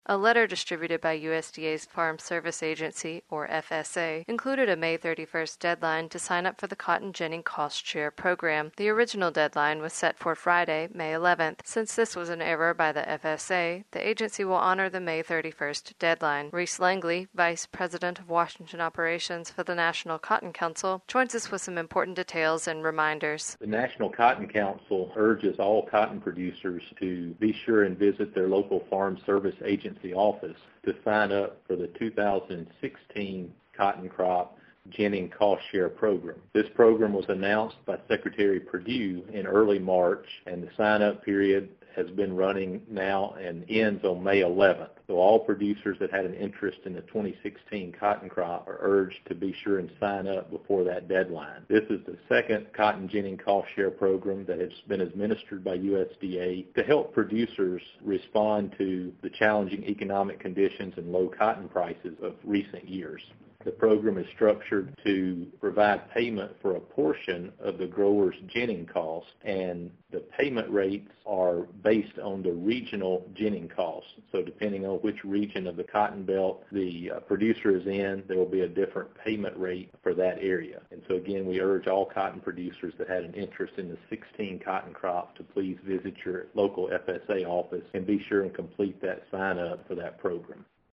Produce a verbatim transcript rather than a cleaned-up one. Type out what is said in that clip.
A letter distributed by U S D A's Farm Service Agency, or F S A, included a May thirty-first deadline to sign up for the cotton ginning cost share program. The original deadline was set for Friday, May eleventh. Since this was an error by the F S A, the agency will honor the May thirty-first deadline. Reese Langley, Vice President of Washington Operations for the National Cotton Council, joins us with some important details and reminders. The National Cotton Council urges all cotton producers to be sure and visit their local Farm Service Agency office to sign up for the two thousand sixteen cotton crop ginning cost share program. This program was announced by Secretary Perdue in early March, and the sign-up period has been running now and ends on May eleventh. So all producers that had an interest in the twenty sixteen cotton crop are urged to be sure and sign up before that deadline. This is the second cotton ginning cost share program that has been administered by U S D A to help producers respond to the challenging economic conditions and low cotton prices of recent years. The program is structured to provide payment for a portion of the grower's ginning cost, and the payment rates are based on the regional ginning costs. So depending on which region of the cotton belt the uh, producer is in, there will be a different payment rate for that area. And so again, we urge all cotton producers that had an interest in the sixteen cotton crop to please visit your local F S A office and be sure and complete that sign up for that program.